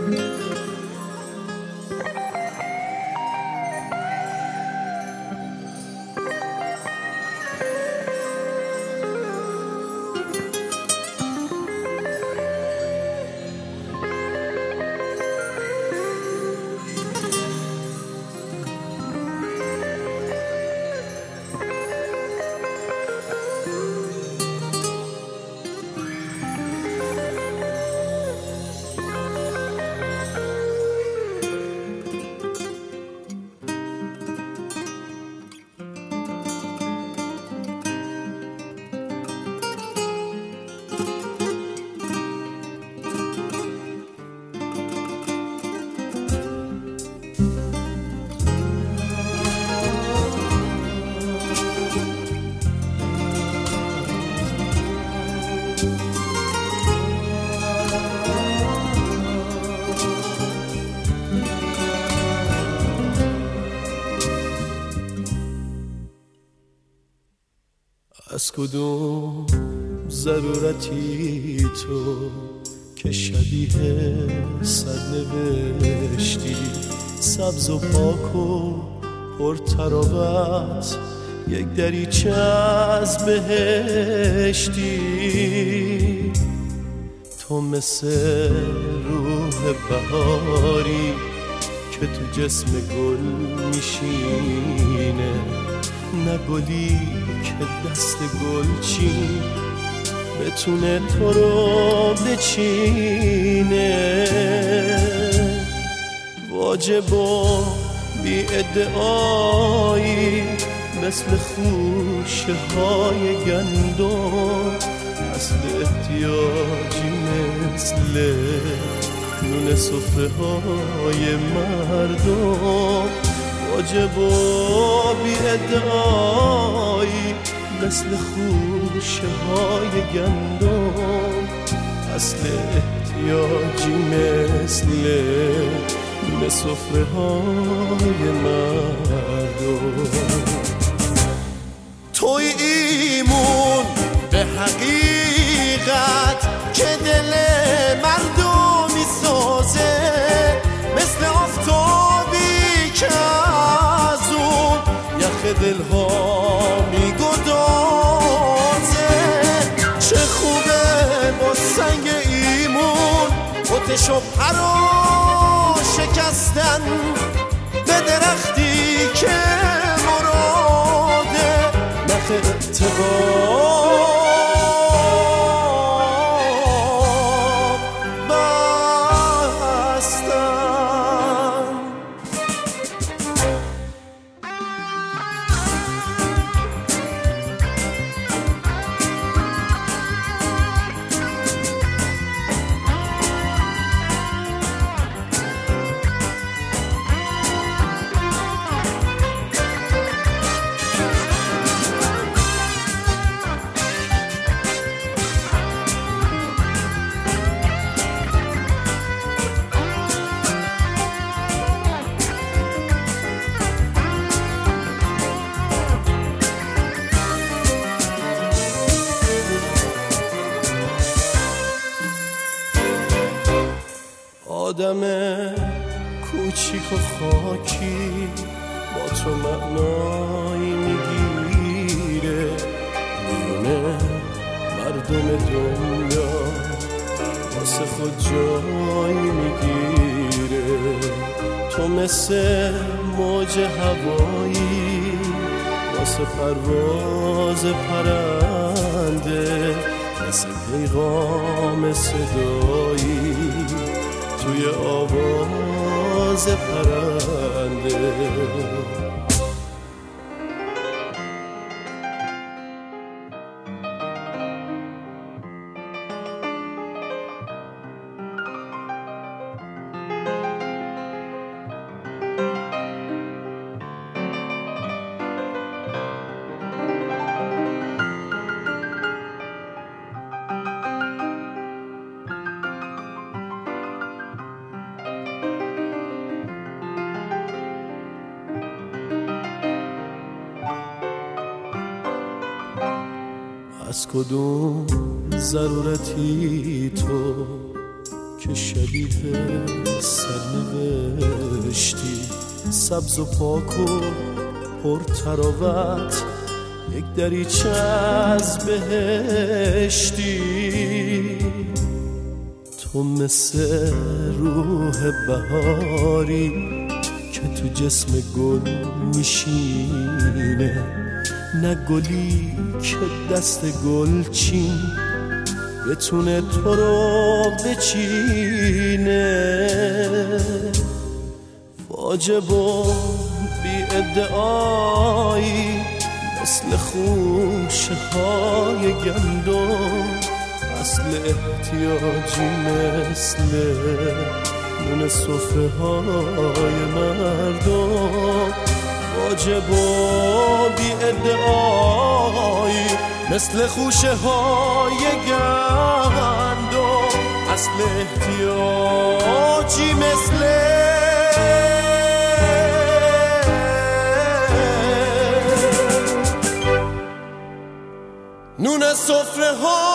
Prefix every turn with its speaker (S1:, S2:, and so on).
S1: از کدوم ضرورتی تو که شبیه سرنوشتی، سبز و پاک و پرتراوت، یک دریچه از بهشتی. تو مثل روح بهاری که تو جسم گل میشینه، نه گلی که دست گلچین بتونه تو رو بچینه. واجب و بی ادعایی مثل خوشه های گندم، اصل احتیاجی مثل نون سفره های مردم. واجب و بی ادعایی مثل خوشه های گندم، اصل احتیاجی مثل نون سفره های مردم. توی ایمون به حقیقت که دل مردم میسازه، مثل آفتابی که از اون یخ دلها میگدازه. چه خوبه با سنگ ایمون آتشو پرا شکستن، به درختی که مراده نخ اتبار آدم کوچیک و خاکی با تو معنایی میگیره، میونه مردم دنیا واسه خود جایی میگیره. تو مثل موج هوایی واسه پرواز پرنده، مثل پیغام صدایی توی آواز پرنده. از کدوم ضرورتی تو که شبیه سرنوشتی، سبز و پاک و پر تراوت، یک دریچه از بهشتی. تو مثل روح بهاری که تو جسم گل میشینه، نه گلی که دست گلچین بتونه تو رو بچینه. واجب و بی ادعایی مثل خوشه های گندم، اصل احتیاجی مثل نون سفره های مردم. واجب و بی ادعایی مثل خوشه های گندم، اصل احتیاجی مثل نون سفره ها